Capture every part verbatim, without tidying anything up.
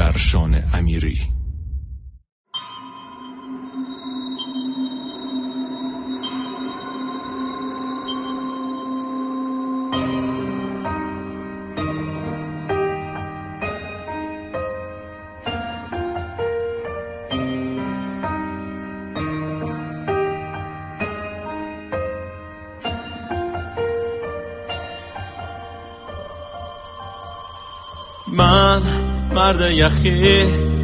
درشان امیری. من مرد یخی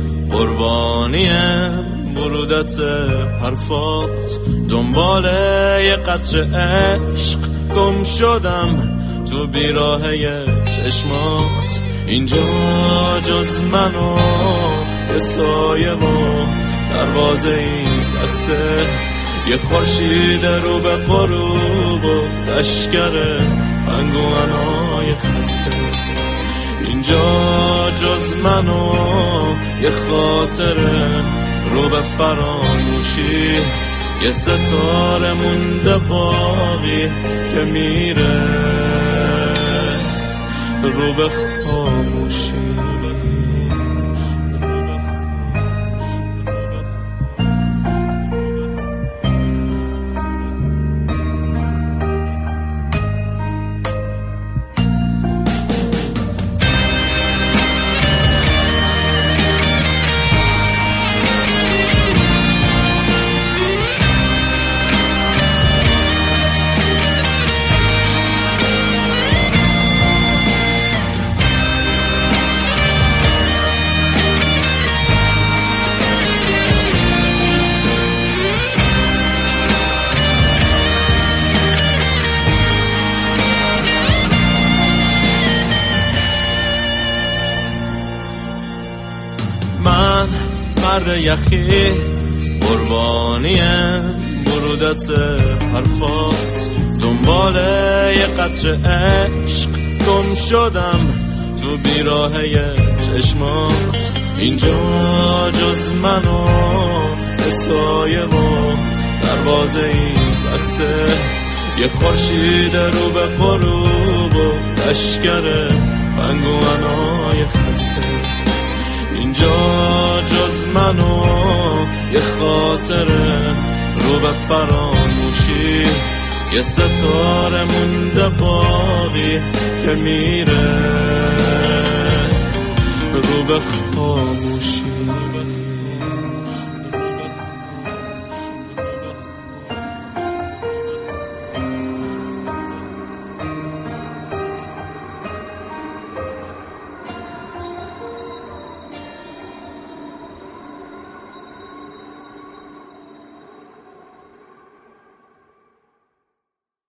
قربانیم برودت حرفات، دنبال یه قطر عشق گم شدم تو بیراهه چشمات. اینجا جز من و یه سایه و دروازه این بسته، یه خورشید رو به غروب و لشکر پنگوانای خسته. اینجا جز من و یه خاطره رو به فراموشی، یه ستاره مونده باقی که میره رو به خاموشی. من مرد یخی قربانیم برودت حرفات، دنبال یه قطر عشق گم شدم تو بیراهه چشمات. اینجا جز من و سایه و دروازه این بسته، یه خورشید رو به غروب و لشکر پنگوانای خسته. اینجا جز من و یه خاطره رو به فراموشی، یه ستاره مونده باقی که میره رو به خاموشی.